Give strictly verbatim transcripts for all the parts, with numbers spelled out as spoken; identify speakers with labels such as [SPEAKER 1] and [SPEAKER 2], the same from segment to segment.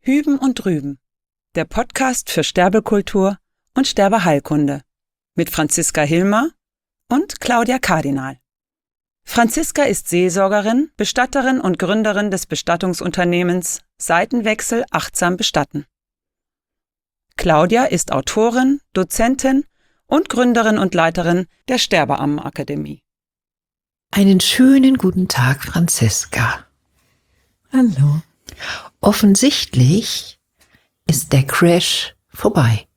[SPEAKER 1] Hüben und Drüben, der Podcast für Sterbekultur und Sterbeheilkunde mit Franziska Hilmer und Claudia Kardinal. Franziska ist Seelsorgerin, Bestatterin und Gründerin des Bestattungsunternehmens Seitenwechsel achtsam bestatten. Claudia ist Autorin, Dozentin und Gründerin und Leiterin der Sterbeammenakademie.
[SPEAKER 2] Einen schönen guten Tag, Franziska.
[SPEAKER 3] Hallo.
[SPEAKER 2] Offensichtlich ist der Crash vorbei.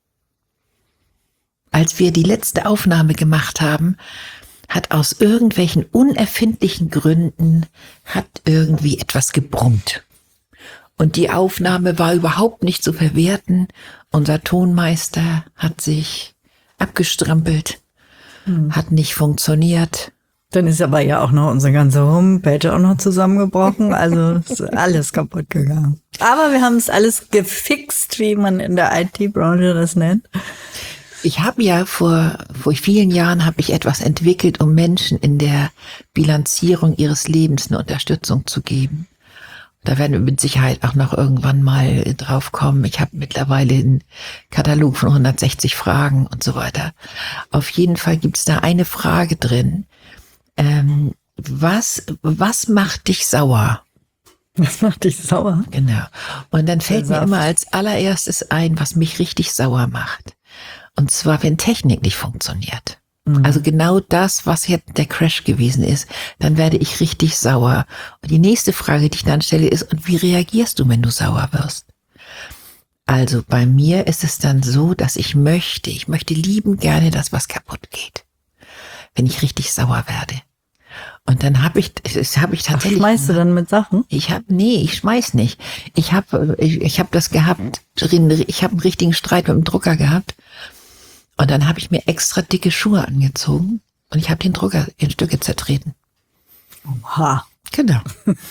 [SPEAKER 2] Als wir die letzte Aufnahme gemacht haben, hat aus irgendwelchen unerfindlichen Gründen hat irgendwie etwas gebrummt. Und die Aufnahme war überhaupt nicht zu verwerten. Unser Tonmeister hat sich abgestrampelt, hm. hat nicht funktioniert.
[SPEAKER 3] Dann ist aber ja auch noch unsere ganze Homepage auch noch zusammengebrochen. Also ist alles kaputt gegangen. Aber wir haben es alles gefixt, wie man in der I T-Branche das nennt.
[SPEAKER 2] Ich habe ja vor, vor vielen Jahren habe ich etwas entwickelt, um Menschen in der Bilanzierung ihres Lebens eine Unterstützung zu geben. Da werden wir mit Sicherheit auch noch irgendwann mal drauf kommen. Ich habe mittlerweile einen Katalog von hundertsechzig Fragen und so weiter. Auf jeden Fall gibt es da eine Frage drin. Ähm, was, was macht dich sauer?
[SPEAKER 3] Was macht dich sauer?
[SPEAKER 2] Genau. Und dann fällt mir immer als allererstes ein, was mich richtig sauer macht. Und zwar, wenn Technik nicht funktioniert. Mhm. Also genau das, was jetzt der Crash gewesen ist, dann werde ich richtig sauer. Und die nächste Frage, die ich dann stelle, ist, und wie reagierst du, wenn du sauer wirst? Also bei mir ist es dann so, dass ich möchte, ich möchte lieben gerne, dass was kaputt geht. Wenn ich richtig sauer werde. Und dann habe ich, das habe ich tatsächlich.
[SPEAKER 3] Ach, schmeißt du dann mit Sachen?
[SPEAKER 2] Ich habe, nee, ich schmeiß nicht. Ich habe, ich, ich habe das gehabt. Ich habe einen richtigen Streit mit dem Drucker gehabt. Und dann habe ich mir extra dicke Schuhe angezogen und ich habe den Drucker in Stücke zertreten.
[SPEAKER 3] Oha.
[SPEAKER 2] Genau.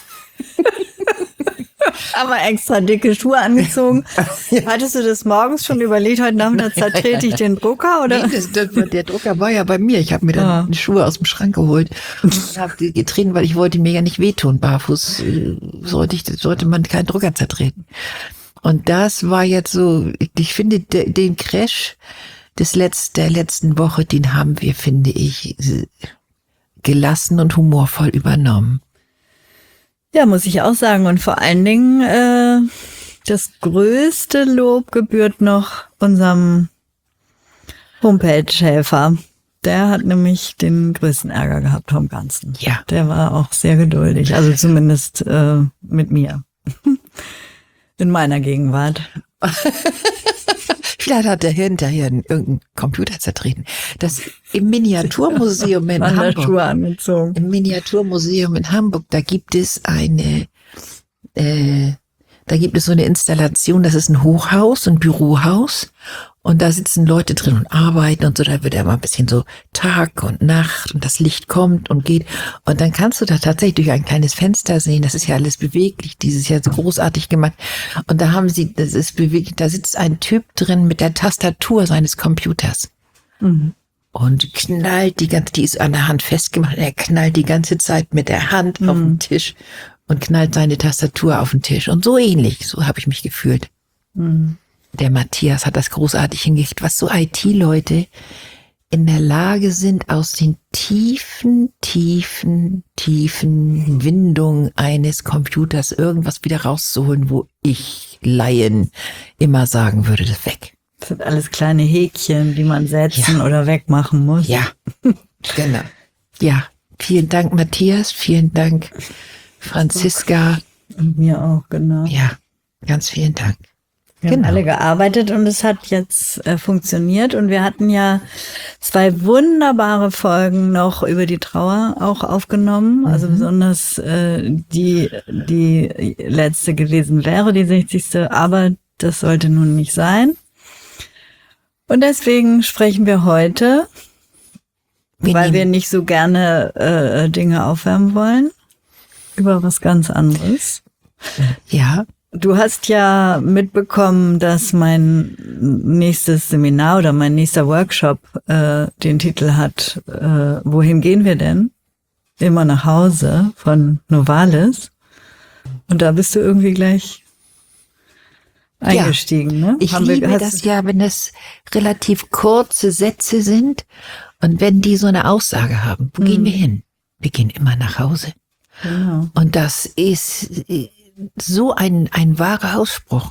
[SPEAKER 3] Aber extra dicke Schuhe angezogen. Hattest du das morgens schon überlegt, heute Nachmittag zertrete ich den Drucker? Oder?
[SPEAKER 2] Nee, das, das, der Drucker war ja bei mir. Ich habe mir dann ja. die Schuhe aus dem Schrank geholt und habe die getreten, weil ich wollte mir ja nicht wehtun. Barfuß sollte, ich, sollte man keinen Drucker zertreten. Und das war jetzt so, ich finde den Crash des Letz-, der letzten Woche, den haben wir, finde ich, gelassen und humorvoll übernommen.
[SPEAKER 3] Ja, muss ich auch sagen. Und vor allen Dingen, äh, das größte Lob gebührt noch unserem Homepage-Helfer. Der hat nämlich den größten Ärger gehabt vom Ganzen.
[SPEAKER 2] Ja.
[SPEAKER 3] Der war auch sehr geduldig, also zumindest äh, mit mir. In meiner Gegenwart.
[SPEAKER 2] Vielleicht hat er hinterher irgendeinen Computer zertreten. Das im Miniaturmuseum in Hamburg.
[SPEAKER 3] Schuhe angezogen.
[SPEAKER 2] Im Miniaturmuseum in Hamburg, da gibt es eine, äh, da gibt es so eine Installation, das ist ein Hochhaus, ein Bürohaus. Und da sitzen Leute drin und arbeiten und so, da wird ja mal ein bisschen so Tag und Nacht und das Licht kommt und geht. Und dann kannst du da tatsächlich durch ein kleines Fenster sehen, das ist ja alles beweglich, dieses Jahr so großartig gemacht. Und da haben sie, das ist beweglich, da sitzt ein Typ drin mit der Tastatur seines Computers. Mhm. Und knallt die ganze, die ist an der Hand festgemacht, er knallt die ganze Zeit mit der Hand mhm. auf den Tisch und knallt seine Tastatur auf den Tisch. Und so ähnlich, so habe ich mich gefühlt. Mhm. Der Matthias hat das großartig hingekriegt, was so I T-Leute in der Lage sind, aus den tiefen, tiefen, tiefen Windungen eines Computers irgendwas wieder rauszuholen, wo ich Laien immer sagen würde, das weg.
[SPEAKER 3] Das sind alles kleine Häkchen, die man setzen
[SPEAKER 2] ja.
[SPEAKER 3] oder wegmachen muss.
[SPEAKER 2] Ja, genau. Ja, vielen Dank, Matthias, vielen Dank, Franziska.
[SPEAKER 3] Und mir auch, genau.
[SPEAKER 2] Ja, ganz vielen Dank.
[SPEAKER 3] Wir genau. haben alle gearbeitet und es hat jetzt äh, funktioniert und wir hatten ja zwei wunderbare Folgen noch über die Trauer auch aufgenommen, mhm. also besonders äh, die, die letzte gewesen wäre, die sechzigste, aber das sollte nun nicht sein. Und deswegen sprechen wir heute, wir weil wir nicht so gerne äh, Dinge aufwärmen wollen, über was ganz anderes.
[SPEAKER 2] Ja.
[SPEAKER 3] Du hast ja mitbekommen, dass mein nächstes Seminar oder mein nächster Workshop äh, den Titel hat, äh, wohin gehen wir denn? Immer nach Hause von Novalis. Und da bist du irgendwie gleich eingestiegen.
[SPEAKER 2] Ja.
[SPEAKER 3] Ne?
[SPEAKER 2] Ich
[SPEAKER 3] Haben
[SPEAKER 2] liebe
[SPEAKER 3] wir,
[SPEAKER 2] das ja, wenn das relativ kurze Sätze sind und wenn die so eine Aussage haben. Wo
[SPEAKER 3] Mhm.
[SPEAKER 2] gehen wir hin? Wir gehen immer nach Hause.
[SPEAKER 3] Genau.
[SPEAKER 2] Und das ist so ein, ein wahrer Ausspruch.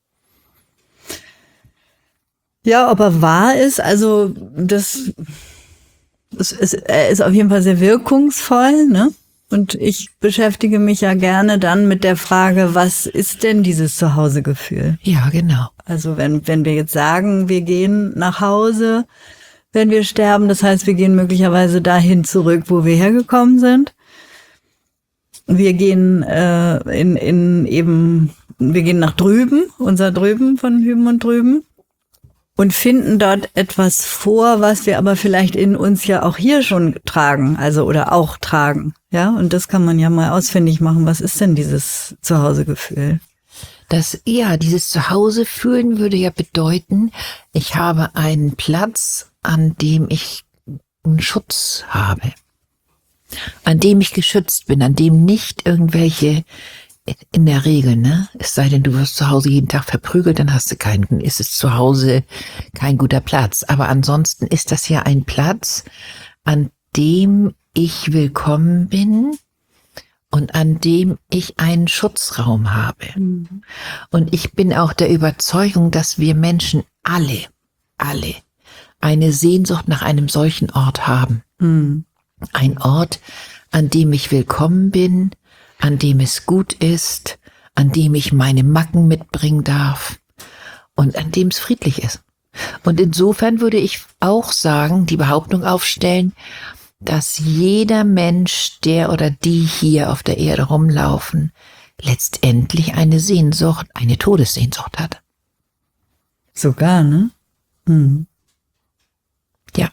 [SPEAKER 3] Ja, ob er wahr ist, also das es ist, er ist auf jeden Fall sehr wirkungsvoll, ne? Und ich beschäftige mich ja gerne dann mit der Frage, was ist denn dieses Zuhausegefühl?
[SPEAKER 2] Ja, genau.
[SPEAKER 3] Also wenn, wenn wir jetzt sagen, wir gehen nach Hause, wenn wir sterben, das heißt, wir gehen möglicherweise dahin zurück, wo wir hergekommen sind. Wir gehen äh, in, in eben, wir gehen nach drüben, unser drüben von hüben und drüben. Und finden dort etwas vor, was wir aber vielleicht in uns ja auch hier schon tragen, also oder auch tragen, ja. Und das kann man ja mal ausfindig machen. Was ist denn dieses Zuhausegefühl?
[SPEAKER 2] Das, ja, dieses Zuhause fühlen würde ja bedeuten, ich habe einen Platz, an dem ich einen Schutz habe, an dem ich geschützt bin, an dem nicht irgendwelche, in der Regel, ne? Es sei denn, du wirst zu Hause jeden Tag verprügelt, dann hast du keinen, dann ist es zu Hause kein guter Platz. Aber ansonsten ist das ja ein Platz, an dem ich willkommen bin und an dem ich einen Schutzraum habe. Mhm. Und ich bin auch der Überzeugung, dass wir Menschen alle, alle eine Sehnsucht nach einem solchen Ort haben. Mhm. Ein Ort, an dem ich willkommen bin, an dem es gut ist, an dem ich meine Macken mitbringen darf und an dem es friedlich ist. Und insofern würde ich auch sagen, die Behauptung aufstellen, dass jeder Mensch, der oder die hier auf der Erde rumlaufen, letztendlich eine Sehnsucht, eine Todessehnsucht hat.
[SPEAKER 3] Sogar, ne? Mhm.
[SPEAKER 2] Ja.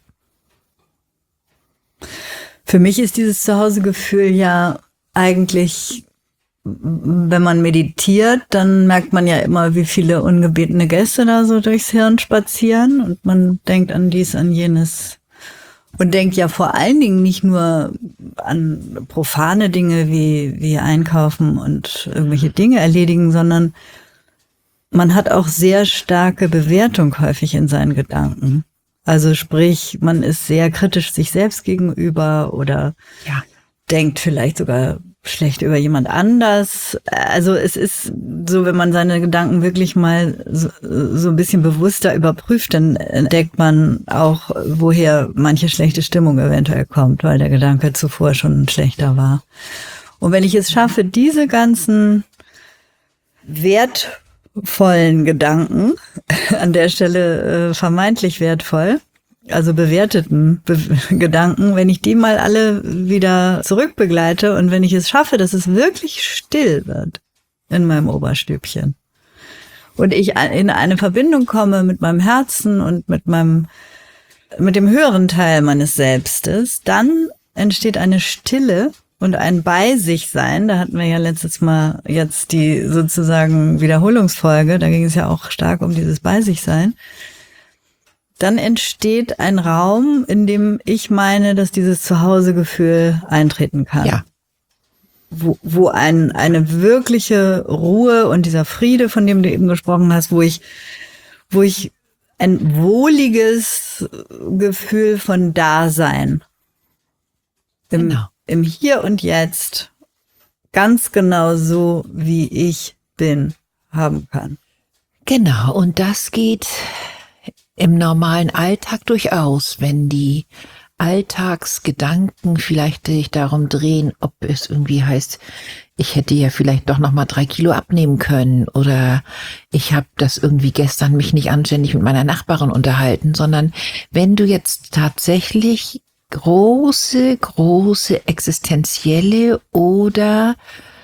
[SPEAKER 3] Für mich ist dieses Zuhausegefühl ja eigentlich, wenn man meditiert, dann merkt man ja immer, wie viele ungebetene Gäste da so durchs Hirn spazieren und man denkt an dies, an jenes und denkt ja vor allen Dingen nicht nur an profane Dinge wie, wie einkaufen und irgendwelche Dinge erledigen, sondern man hat auch sehr starke Bewertung häufig in seinen Gedanken. Also sprich, man ist sehr kritisch sich selbst gegenüber oder
[SPEAKER 2] ja.
[SPEAKER 3] denkt vielleicht sogar schlecht über jemand anders. Also es ist so, wenn man seine Gedanken wirklich mal so, so ein bisschen bewusster überprüft, dann entdeckt man auch, woher manche schlechte Stimmung eventuell kommt, weil der Gedanke zuvor schon schlechter war. Und wenn ich es schaffe, diese ganzen wertvollen Gedanken, an der Stelle äh, vermeintlich wertvoll, also bewerteten Be- Gedanken, wenn ich die mal alle wieder zurückbegleite und wenn ich es schaffe, dass es wirklich still wird in meinem Oberstübchen und ich in eine Verbindung komme mit meinem Herzen und mit meinem, mit dem höheren Teil meines Selbstes, dann entsteht eine Stille und ein Bei-sich-Sein. Da hatten wir ja letztes Mal jetzt die sozusagen Wiederholungsfolge, da ging es ja auch stark um dieses Bei-sich-Sein. Dann entsteht ein Raum, in dem ich meine, dass dieses Zuhausegefühl eintreten kann.
[SPEAKER 2] Ja.
[SPEAKER 3] Wo, wo ein, eine wirkliche Ruhe und dieser Friede, von dem du eben gesprochen hast, wo ich, wo ich ein wohliges Gefühl von Dasein im,
[SPEAKER 2] Genau.
[SPEAKER 3] im Hier und Jetzt ganz genau so, wie ich bin, haben kann.
[SPEAKER 2] Genau, und das geht im normalen Alltag durchaus, wenn die Alltagsgedanken vielleicht sich darum drehen, ob es irgendwie heißt, ich hätte ja vielleicht doch noch mal drei Kilo abnehmen können oder ich habe das irgendwie gestern mich nicht anständig mit meiner Nachbarin unterhalten, sondern wenn du jetzt tatsächlich große, große existenzielle oder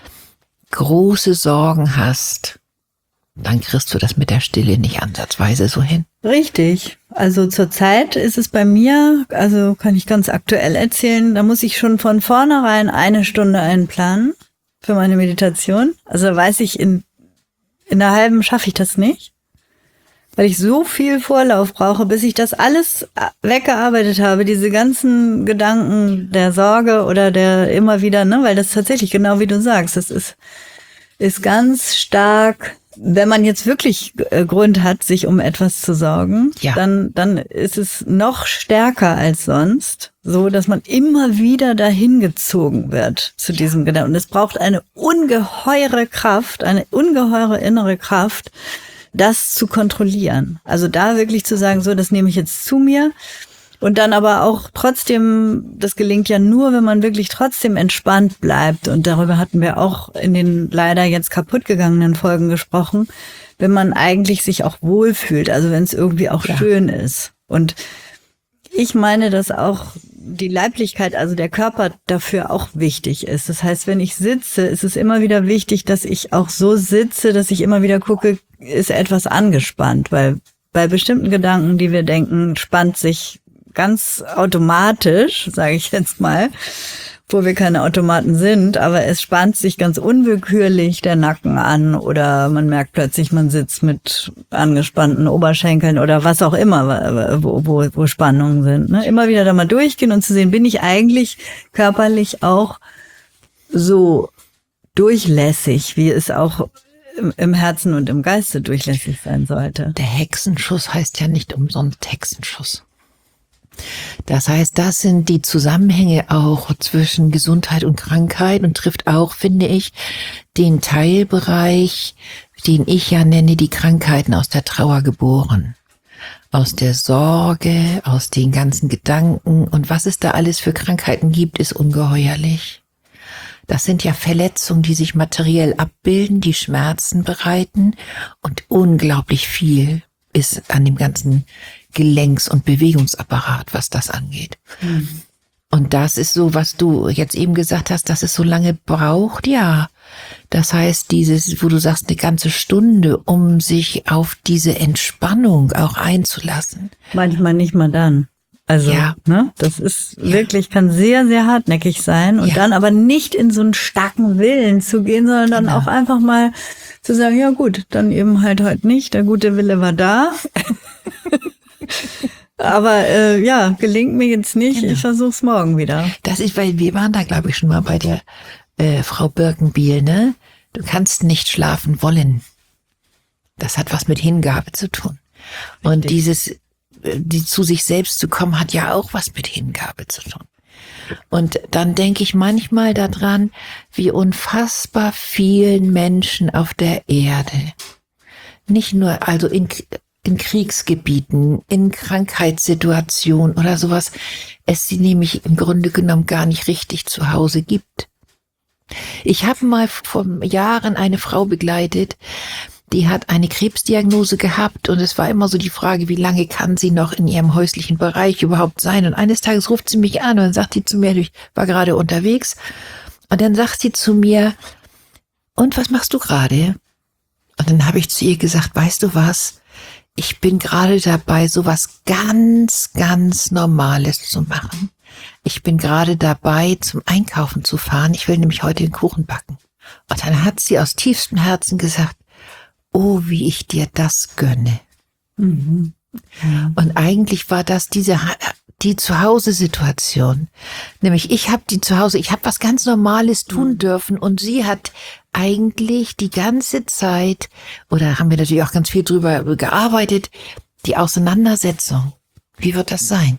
[SPEAKER 2] große Sorgen hast, dann kriegst du das mit der Stille nicht ansatzweise so hin.
[SPEAKER 3] Richtig. Also zurzeit ist es bei mir, also kann ich ganz aktuell erzählen, da muss ich schon von vornherein eine Stunde einplanen für meine Meditation. Also weiß ich, in, in einer halben schaffe ich das nicht, weil ich so viel Vorlauf brauche, bis ich das alles weggearbeitet habe, diese ganzen Gedanken der Sorge oder der immer wieder, ne, weil das tatsächlich genau wie du sagst, das ist, ist ganz stark wenn man jetzt wirklich äh, Grund hat, sich um etwas zu sorgen,
[SPEAKER 2] Ja.
[SPEAKER 3] dann, dann ist es noch stärker als sonst, so dass man immer wieder dahin gezogen wird zu diesem Gedanken. Und es braucht eine ungeheure Kraft, eine ungeheure innere Kraft, das zu kontrollieren. Also da wirklich zu sagen, so, das nehme ich jetzt zu mir. Und dann aber auch trotzdem, das gelingt ja nur, wenn man wirklich trotzdem entspannt bleibt. Und darüber hatten wir auch in den leider jetzt kaputt gegangenen Folgen gesprochen, wenn man eigentlich sich auch wohlfühlt, also wenn es irgendwie auch ja. schön ist. Und ich meine, dass auch die Leiblichkeit, also der Körper dafür auch wichtig ist. Das heißt, wenn ich sitze, ist es immer wieder wichtig, dass ich auch so sitze, dass ich immer wieder gucke, ist etwas angespannt, weil bei bestimmten Gedanken, die wir denken, spannt sich ganz automatisch, sage ich jetzt mal, wo wir keine Automaten sind, aber es spannt sich ganz unwillkürlich der Nacken an oder man merkt plötzlich, man sitzt mit angespannten Oberschenkeln oder was auch immer, wo, wo, wo Spannungen sind. Ne? Immer wieder da mal durchgehen und zu sehen, bin ich eigentlich körperlich auch so durchlässig, wie es auch im, im Herzen und im Geiste durchlässig sein sollte.
[SPEAKER 2] Der Hexenschuss heißt ja nicht umsonst Hexenschuss. Das heißt, das sind die Zusammenhänge auch zwischen Gesundheit und Krankheit und trifft auch, finde ich, den Teilbereich, den ich ja nenne, die Krankheiten aus der Trauer geboren. Aus der Sorge, aus den ganzen Gedanken und was es da alles für Krankheiten gibt, ist ungeheuerlich. Das sind ja Verletzungen, die sich materiell abbilden, die Schmerzen bereiten und unglaublich viel ist an dem ganzen Gelenks- und Bewegungsapparat, was das angeht. Mhm. Und das ist so, was du jetzt eben gesagt hast, dass es so lange braucht, ja. Das heißt, dieses, wo du sagst, eine ganze Stunde, um sich auf diese Entspannung auch einzulassen.
[SPEAKER 3] Manchmal nicht mal dann. Also, ja. ne, das ist ja. wirklich, kann sehr, sehr hartnäckig sein und ja. dann aber nicht in so einen starken Willen zu gehen, sondern dann genau. auch einfach mal zu sagen, ja gut, dann eben halt heute nicht, der gute Wille war da. Aber äh, ja, gelingt mir jetzt nicht, genau. ich versuch's morgen wieder.
[SPEAKER 2] Das ist, weil wir waren da, glaube ich, schon mal bei der äh, Frau Birkenbiel, ne? Du kannst nicht schlafen wollen. Das hat was mit Hingabe zu tun. Richtig. Und dieses, die zu sich selbst zu kommen, hat ja auch was mit Hingabe zu tun. Und dann denke ich manchmal daran, wie unfassbar vielen Menschen auf der Erde, nicht nur also in, in Kriegsgebieten, in Krankheitssituationen oder sowas, es sie nämlich im Grunde genommen gar nicht richtig zu Hause gibt. Ich habe mal vor Jahren eine Frau begleitet, die hat eine Krebsdiagnose gehabt und es war immer so die Frage, wie lange kann sie noch in ihrem häuslichen Bereich überhaupt sein? Und eines Tages ruft sie mich an und dann sagt sie zu mir, ich war gerade unterwegs, und dann sagt sie zu mir, und was machst du gerade? Und dann habe ich zu ihr gesagt, weißt du was? Ich bin gerade dabei, sowas ganz, ganz Normales zu machen. Ich bin gerade dabei, zum Einkaufen zu fahren. Ich will nämlich heute den Kuchen backen. Und dann hat sie aus tiefstem Herzen gesagt, oh, wie ich dir das gönne. Mhm. Ja. Und eigentlich war das diese die Zuhause-Situation. Nämlich ich habe die Zuhause, ich habe was ganz Normales tun mhm. dürfen und sie hat eigentlich die ganze Zeit, oder haben wir natürlich auch ganz viel drüber gearbeitet, die Auseinandersetzung. Wie wird das sein?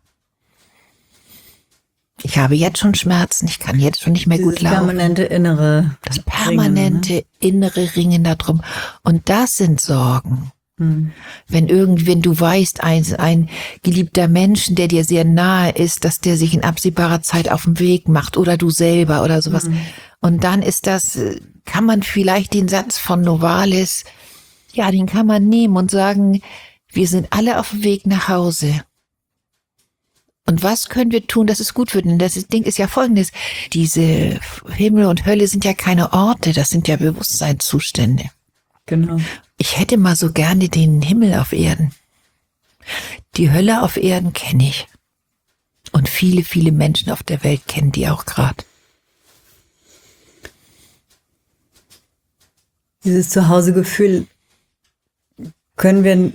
[SPEAKER 2] Ich habe jetzt schon Schmerzen, ich kann jetzt schon nicht mehr
[SPEAKER 3] Dieses
[SPEAKER 2] gut laufen.
[SPEAKER 3] permanente innere
[SPEAKER 2] Das permanente Ringen, ne? innere Ringen darum. Und das sind Sorgen. Hm. Wenn irgendwie, wenn du weißt, ein, ein geliebter Mensch, der dir sehr nahe ist, dass der sich in absehbarer Zeit auf den Weg macht oder du selber oder sowas. Hm. Und dann ist das, kann man vielleicht den Satz von Novalis, ja, den kann man nehmen und sagen, wir sind alle auf dem Weg nach Hause. Und was können wir tun, dass es gut wird? Denn das Ding ist ja folgendes. Diese Himmel und Hölle sind ja keine Orte, das sind ja Bewusstseinszustände.
[SPEAKER 3] Genau.
[SPEAKER 2] Ich hätte mal so gerne den Himmel auf Erden. Die Hölle auf Erden kenne ich. Und viele, viele Menschen auf der Welt kennen die auch gerade.
[SPEAKER 3] Dieses Zuhausegefühl können wir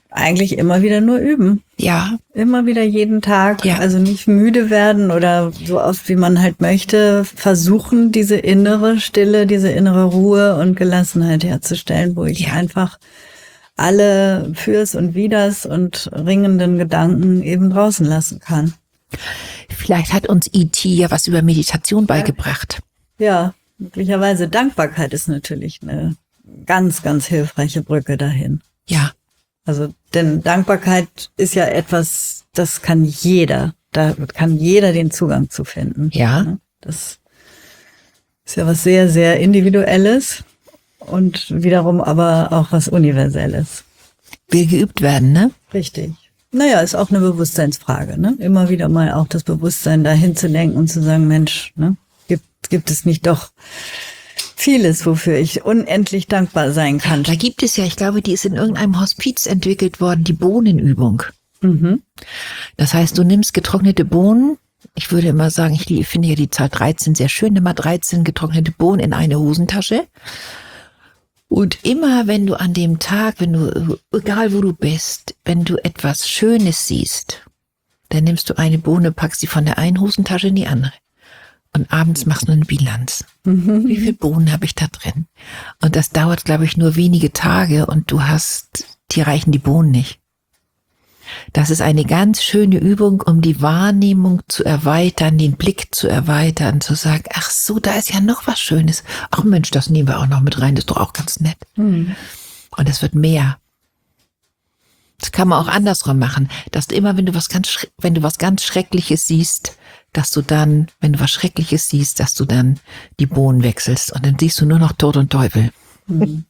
[SPEAKER 3] eigentlich immer wieder nur üben.
[SPEAKER 2] Ja.
[SPEAKER 3] Immer wieder jeden Tag,
[SPEAKER 2] Ja.
[SPEAKER 3] also nicht müde werden oder so oft wie man halt möchte, versuchen, diese innere Stille, diese innere Ruhe und Gelassenheit herzustellen, wo ich
[SPEAKER 2] Ja.
[SPEAKER 3] einfach alle Fürs und Widers und ringenden Gedanken eben draußen lassen kann.
[SPEAKER 2] Vielleicht hat uns E T ja was über Meditation beigebracht.
[SPEAKER 3] Ja, möglicherweise Dankbarkeit ist natürlich eine ganz, ganz hilfreiche Brücke dahin.
[SPEAKER 2] Ja.
[SPEAKER 3] Also, denn Dankbarkeit ist ja etwas, das kann jeder, da kann jeder den Zugang zu finden.
[SPEAKER 2] Ja.
[SPEAKER 3] Das ist ja was sehr, sehr Individuelles und wiederum aber auch was Universelles.
[SPEAKER 2] Will geübt werden, ne?
[SPEAKER 3] Richtig. Naja, ist auch eine Bewusstseinsfrage, ne? Immer wieder mal auch das Bewusstsein dahin zu lenken und zu sagen, Mensch, ne? Gibt, gibt es nicht doch vieles, wofür ich unendlich dankbar sein kann?
[SPEAKER 2] Da gibt es ja, ich glaube, die ist in irgendeinem Hospiz entwickelt worden, die Bohnenübung.
[SPEAKER 3] Mhm.
[SPEAKER 2] Das heißt, du nimmst getrocknete Bohnen. Ich würde immer sagen, ich finde ja die Zahl dreizehn sehr schön. Nimm mal dreizehn getrocknete Bohnen in eine Hosentasche. Und immer, wenn du an dem Tag, wenn du, egal wo du bist, wenn du etwas Schönes siehst, dann nimmst du eine Bohne, packst sie von der einen Hosentasche in die andere. Und abends machst du eine Bilanz.
[SPEAKER 3] Mhm.
[SPEAKER 2] Wie viele Bohnen habe ich da drin? Und das dauert, glaube ich, nur wenige Tage und du hast, die reichen die Bohnen nicht. Das ist eine ganz schöne Übung, um die Wahrnehmung zu erweitern, den Blick zu erweitern, zu sagen, ach so, da ist ja noch was Schönes. Ach Mensch, das nehmen wir auch noch mit rein, das ist doch auch ganz nett.
[SPEAKER 3] Mhm.
[SPEAKER 2] Und es wird mehr. Das kann man auch andersrum machen, dass du immer, wenn du was ganz, wenn du was ganz Schreckliches siehst, dass du dann, wenn du was Schreckliches siehst, dass du dann die Bohnen wechselst und dann siehst du nur noch Tod und Teufel.
[SPEAKER 3] Mhm.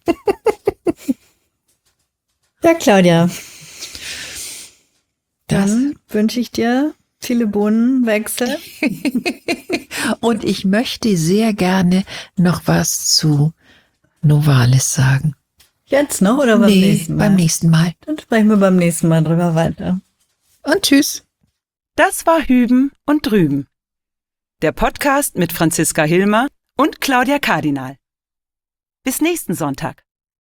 [SPEAKER 3] Ja, Claudia.
[SPEAKER 2] Das.
[SPEAKER 3] Dann wünsche ich dir viele Bohnenwechsel.
[SPEAKER 2] Und ich möchte sehr gerne noch was zu Novalis sagen.
[SPEAKER 3] Jetzt noch oder beim
[SPEAKER 2] nee,
[SPEAKER 3] nächsten Mal?
[SPEAKER 2] beim nächsten Mal.
[SPEAKER 3] Dann sprechen wir beim nächsten Mal drüber weiter.
[SPEAKER 2] Und tschüss.
[SPEAKER 1] Das war Hüben und Drüben. Der Podcast mit Franziska Hilmer und Claudia Kardinal. Bis nächsten Sonntag.